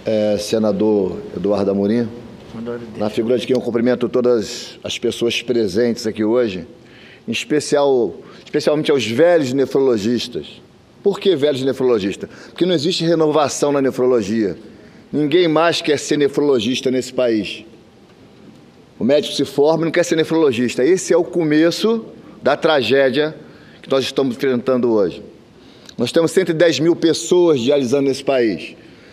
Senador Eduardo Amorim, na figura de quem eu cumprimento todas as pessoas presentes aqui hoje, especialmente aos velhos nefrologistas. Por que velhos nefrologistas? Porque não existe renovação na nefrologia. Ninguém mais quer ser nefrologista nesse país. O médico se forma e não quer ser nefrologista. Esse é o começo da tragédia que nós estamos enfrentando hoje. Nós temos 110 mil pessoas dialisando nesse país.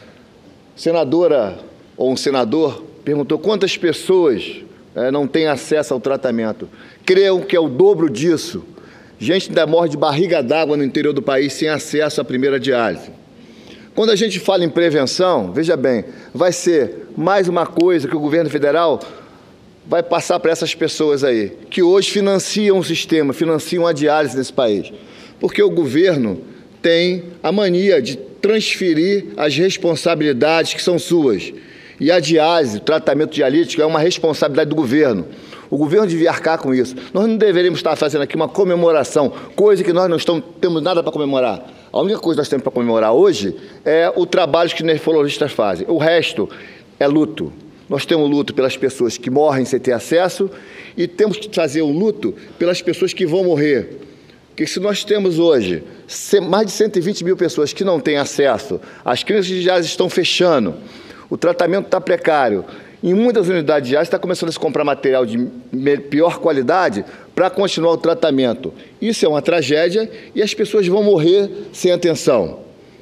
Senadora ou um senador perguntou quantas pessoas não têm acesso ao tratamento. Creio que é o dobro disso. Gente ainda morre de barriga d'água no interior do país sem acesso à primeira diálise. Quando a gente fala em prevenção, veja bem, vai ser mais uma coisa que o governo federal vai passar para essas pessoas aí, que hoje financiam o sistema, financiam a diálise nesse país. Porque o governo tem a mania de transferir as responsabilidades que são suas. E a diálise, o tratamento dialítico, é uma responsabilidade do governo. O governo devia arcar com isso. Nós não deveríamos estar fazendo aqui uma comemoração, coisa que nós não temos nada para comemorar. A única coisa que nós temos para comemorar hoje é o trabalho que os nefrologistas fazem. O resto é luto. Nós temos luto pelas pessoas que morrem sem ter acesso e temos que fazer o luto pelas pessoas que vão morrer. Porque se nós temos hoje mais de 120 mil pessoas que não têm acesso, as clínicas de diálise estão fechando, o tratamento está precário, em muitas unidades de diálise está começando a se comprar material de pior qualidade para continuar o tratamento. Isso é uma tragédia e as pessoas vão morrer sem atenção.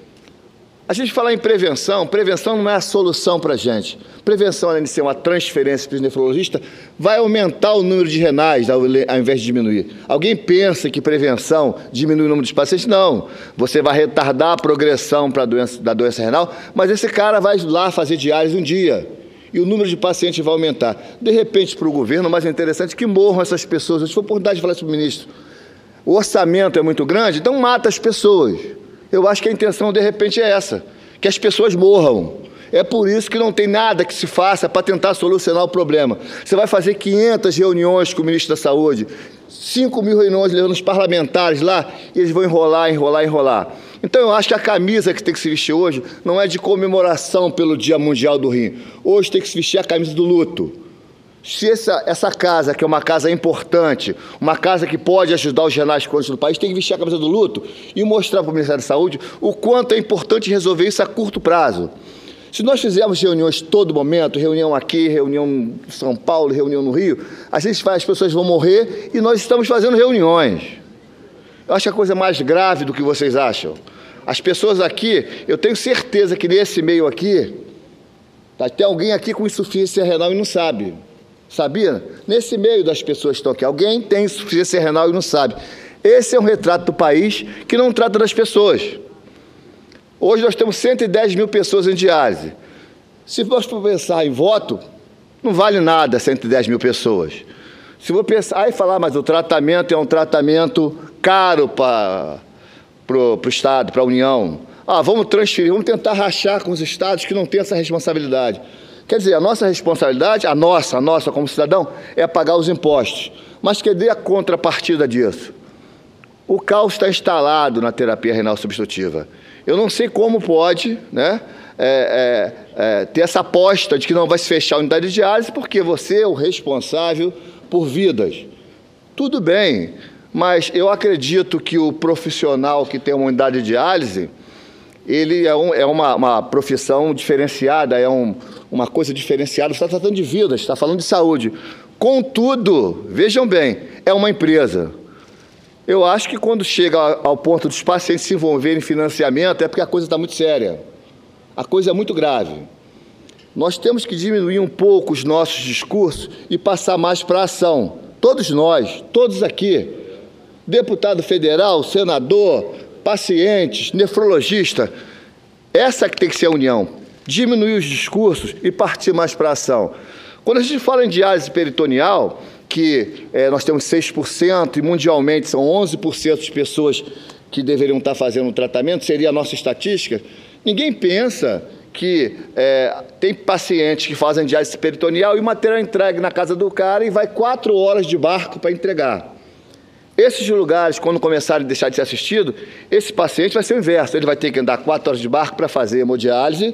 A gente falar em prevenção, prevenção não é a solução para a gente. Prevenção, além de ser uma transferência para os nefrologistas, vai aumentar o número de renais ao invés de diminuir. Alguém pensa que prevenção diminui o número de pacientes? Não. Você vai retardar a progressão da doença renal, mas esse cara vai lá fazer diálise um dia e o número de pacientes vai aumentar. De repente, para o governo, o mais interessante é que morram essas pessoas. Eu tive a oportunidade de falar isso para o ministro. O orçamento é muito grande, então mata as pessoas. Eu acho que a intenção, de repente, é essa, que as pessoas morram. É por isso que não tem nada que se faça para tentar solucionar o problema. Você vai fazer 500 reuniões com o ministro da Saúde, 5 mil reuniões levando os parlamentares lá, e eles vão enrolar. Então, eu acho que a camisa que tem que se vestir hoje não é de comemoração pelo Dia Mundial do Rim. Hoje tem que se vestir a camisa do luto. Se essa casa, que é uma casa importante, uma casa que pode ajudar os renais crônicos do país, tem que vestir a camisa do luto e mostrar para o Ministério da Saúde o quanto é importante resolver isso a curto prazo. Se nós fizermos reuniões todo momento, reunião aqui, reunião em São Paulo, reunião no Rio, as pessoas vão morrer e nós estamos fazendo reuniões. Eu acho a coisa mais grave do que vocês acham. As pessoas aqui, eu tenho certeza que nesse meio aqui, tem alguém aqui com insuficiência renal e não sabe. Sabia? Nesse meio das pessoas que estão aqui, alguém tem insuficiência renal e não sabe. Esse é um retrato do país que não trata das pessoas. Hoje nós temos 110 mil pessoas em diálise. Se nós for pensar em voto, não vale nada 110 mil pessoas. Se for pensar e falar, mas o tratamento é um tratamento caro para o Estado, para a União. Vamos transferir, vamos tentar rachar com os estados que não têm essa responsabilidade. Quer dizer, a nossa responsabilidade, a nossa como cidadão, é pagar os impostos. Mas cadê a contrapartida disso? O caos está instalado na terapia renal substitutiva. Eu não sei como pode, né, ter essa aposta de que não vai se fechar a unidade de diálise porque você é o responsável por vidas. Tudo bem, mas eu acredito que o profissional que tem uma unidade de diálise, ele é uma profissão diferenciada, uma coisa diferenciada, você está tratando de vidas, está falando de saúde. Contudo, vejam bem, é uma empresa. Eu acho que quando chega ao ponto dos pacientes se envolverem em financiamento, é porque a coisa está muito séria. A coisa é muito grave. Nós temos que diminuir um pouco os nossos discursos e passar mais para a ação. Todos nós, todos aqui, deputado federal, senador, pacientes, nefrologista, essa que tem que ser a união. Diminuir os discursos e partir mais para a ação. Quando a gente fala em diálise peritoneal, que nós temos 6% e mundialmente são 11% de pessoas que deveriam estar fazendo o tratamento, seria a nossa estatística, ninguém pensa que tem pacientes que fazem diálise peritoneal e o material entregue na casa do cara e vai 4 horas de barco para entregar. Esses lugares, quando começarem a deixar de ser assistido, esse paciente vai ser o inverso. Ele vai ter que andar 4 horas de barco para fazer hemodiálise,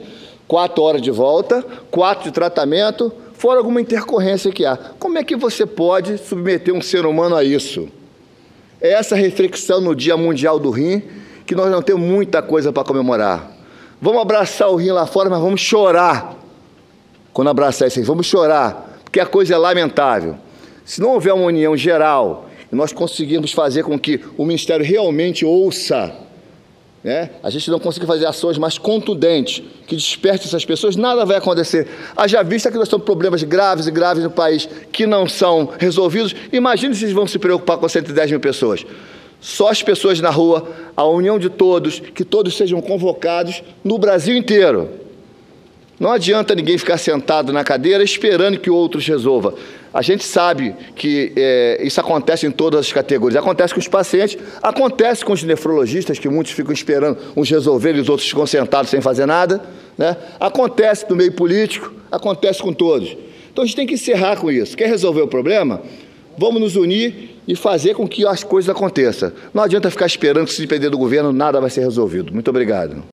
4 horas de volta, 4 de tratamento, fora alguma intercorrência que há. Como é que você pode submeter um ser humano a isso? É essa reflexão no Dia Mundial do Rim, que nós não temos muita coisa para comemorar. Vamos abraçar o rim lá fora, mas vamos chorar quando abraçar isso aí. Vamos chorar, porque a coisa é lamentável. Se não houver uma união geral e nós conseguirmos fazer com que o Ministério realmente ouça, né, a gente não conseguir fazer ações mais contundentes, que desperte essas pessoas, nada vai acontecer. Haja vista que nós temos problemas graves e graves no país que não são resolvidos. Imagine se eles vão se preocupar com 110 mil pessoas. Só as pessoas na rua, a união de todos, que todos sejam convocados no Brasil inteiro. Não adianta ninguém ficar sentado na cadeira esperando que outros resolvam. A gente sabe que isso acontece em todas as categorias. Acontece com os pacientes, acontece com os nefrologistas, que muitos ficam esperando uns resolverem e os outros ficam sentados sem fazer nada, né? Acontece no meio político, acontece com todos. Então a gente tem que encerrar com isso. Quer resolver o problema? Vamos nos unir e fazer com que as coisas aconteçam. Não adianta ficar esperando que, se depender do governo, nada vai ser resolvido. Muito obrigado.